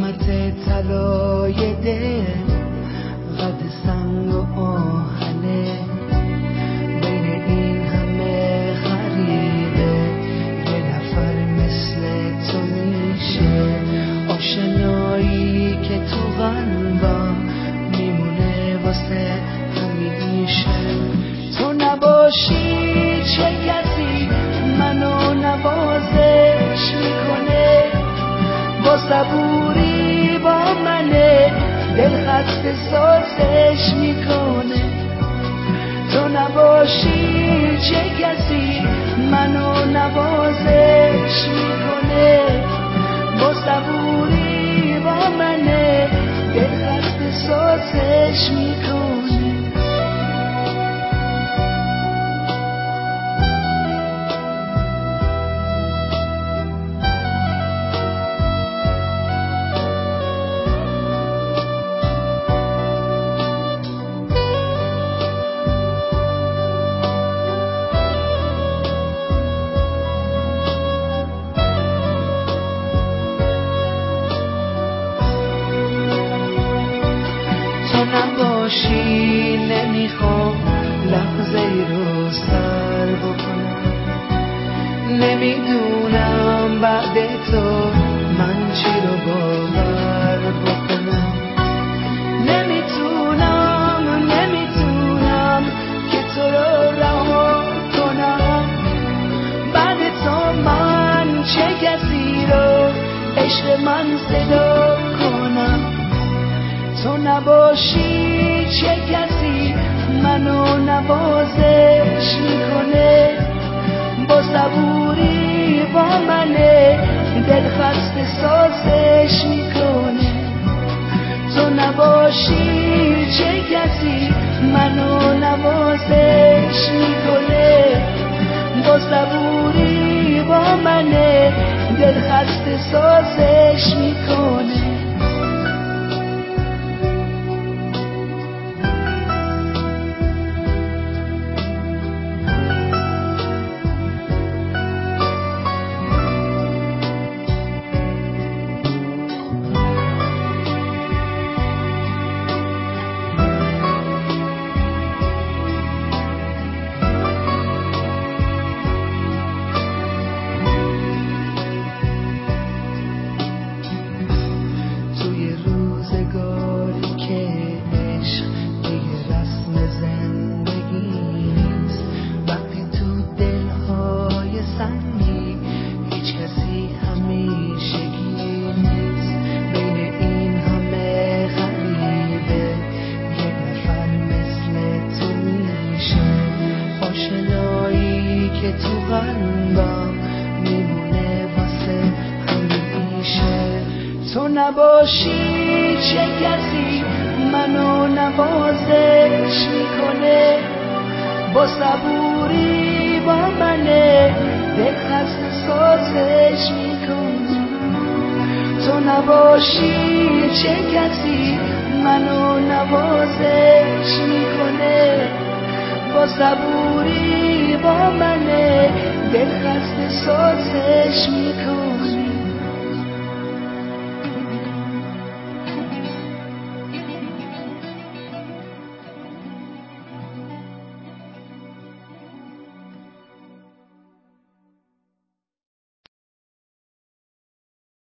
قیمت طلای دل قد سنگ و آهنه، بین این همه غریبه یه نفر مثل تو میشه. آشنایی که تو قلبم میمونه واسه همیشه. تو نباشی چه کسی منو نوازش میکنه، با صبوری با منه دل خسته سازش میکنه. تو نباشی چه کسی منو نوازش میکنه، با صبوری با منه دل خسته سازش میکنه. نباشی نمیخوام لحظه ای رو سر بکنم، نمیدونم بعد تو من چی رو باور بکنم. نمیتونم که تو رو رها کنم، بعد تو من چه کسی رو عشق من صدا کنم. تو نباشی چه کسی منو نوازش میکنه، با صبوری با منه دل خسته سازش میکنه. تو نباشی چه کسی منو نوازش میکنه، با صبوری با منه دل خسته سازش میکنه. که تو قلبم میمونه واسه همیشه. تو نباشی چه کسی منو نوازش میکنه، با صبوری با منه دل خسته سازش میکنه. تو نباشی چه کسی منو نوازش میکنه، با صبوری با منه دل خسته سازش میکنه.